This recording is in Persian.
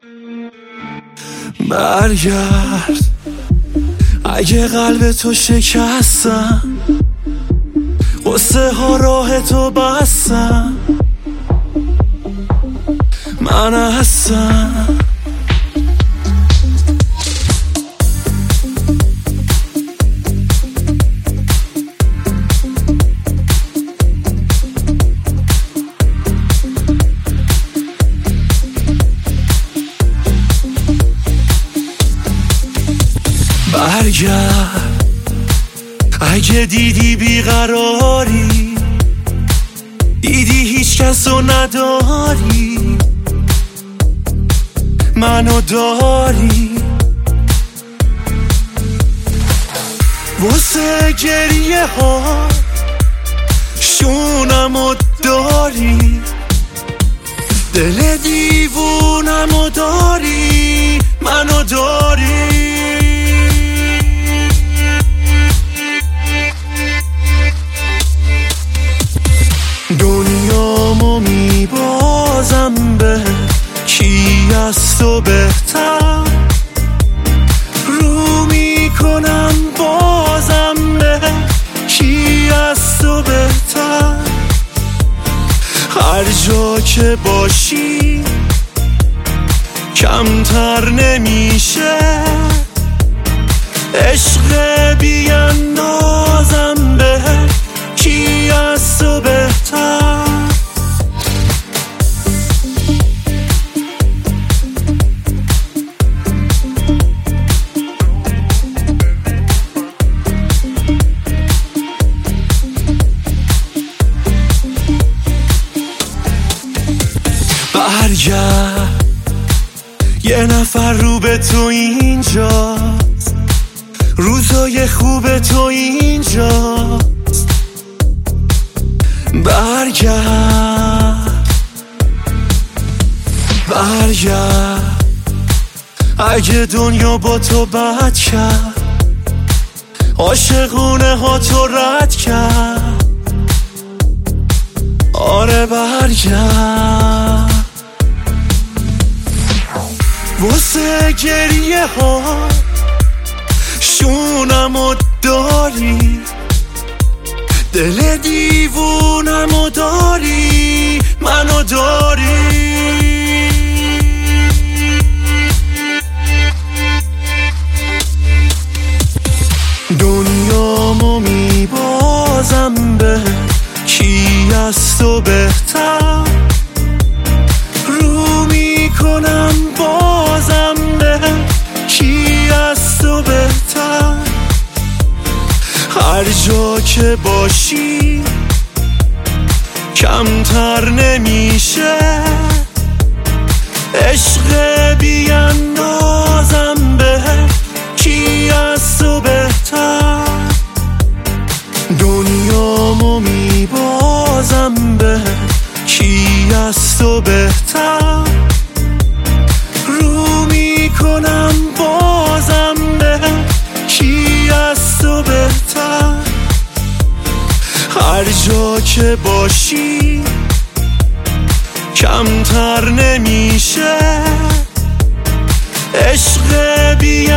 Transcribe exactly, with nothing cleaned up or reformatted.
برگرد اگه قلب تو شکستم، قصه ها راه تو بستم، من هستم. برگرد اگه دیدی بیقراری، دیدی هیچ کسو نداری، منو داری. واسه گریه ها شونمو داری، دل دیوونمو داری، منو داری. دنیامو میبازم به کی از تو بهتر، رو میکنم بازم به کی از تو بهتر. هر جا که باشی کمتر نمیشه، عشق بیاندازم به کی از تو بهتر. برگرد یه نفر رو به تو اینجاست، روزای خوب تو اینجاست. برگرد برگرد اگه دنیا با تو بد کرد، عاشقونه ها تو رد کرد. آره برگرد واسه گریه ها شونمو داری، دل دیوونمو داری، منو داری. دنیامو میبازم به کی از تو بهتر، رو میکنم بازم به کی از تو بهتر. هر جا که باشی کمتر نمیشه، عشق بیاندازم به کی از تو بهتر. دنیامو میبازم به کی از تو بهتر، رو میکنم بازم به کی از تو بهتر. هر جا که باشی کمتر نمیشه، عشق بی